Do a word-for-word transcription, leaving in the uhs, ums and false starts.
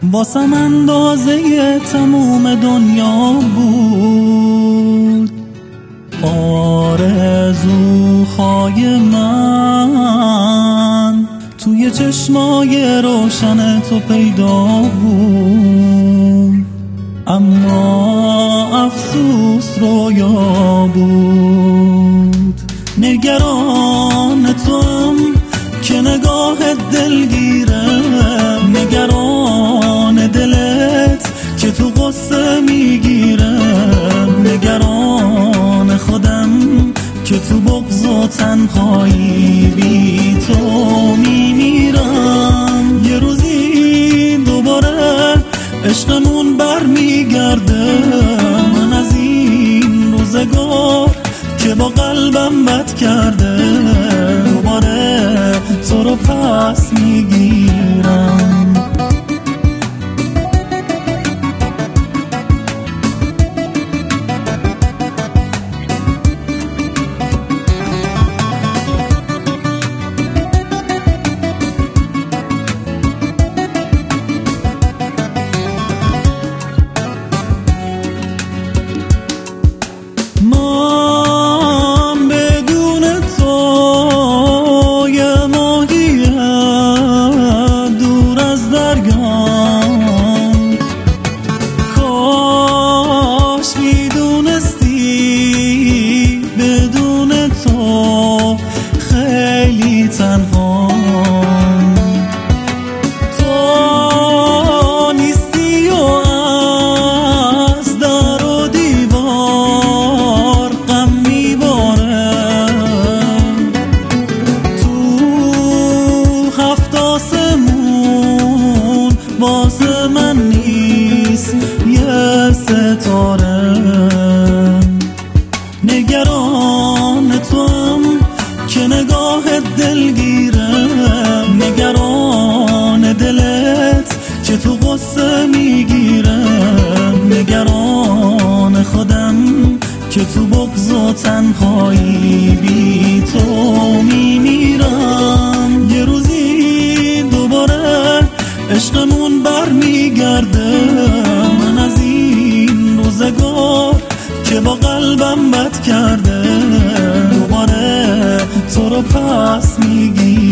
واسم اندازه تموم دنیا بود آرزوهای من، توی چشمای روشن تو پیدا بود، اما افسوس رویا بود. نگران توام که نگاه دلگیره، نگران دلت که تو قصه میگیره، نگران خودم که تو بغض و تنهایی بی تو میمیرم. یه روزی دوباره عشقمون بر میگرده، من از این روزگار که با قلبم بد کرده دوباره تو رو پس میگیرم. تو نیستی و از در و دیوار غم میباره، تو هفت آسمون واسه من نیست یه ستاره. نگران توام که نگاه دلگیره، نگران دلت که تو قصه میگیره، نگران خودم که تو بغض و تنهایی بی تو میمیرم. یه روزی دوباره عشقمون بر میگرده، من از این روزگار که با قلبم بد کرده دوباره تو رو پس میگیرم.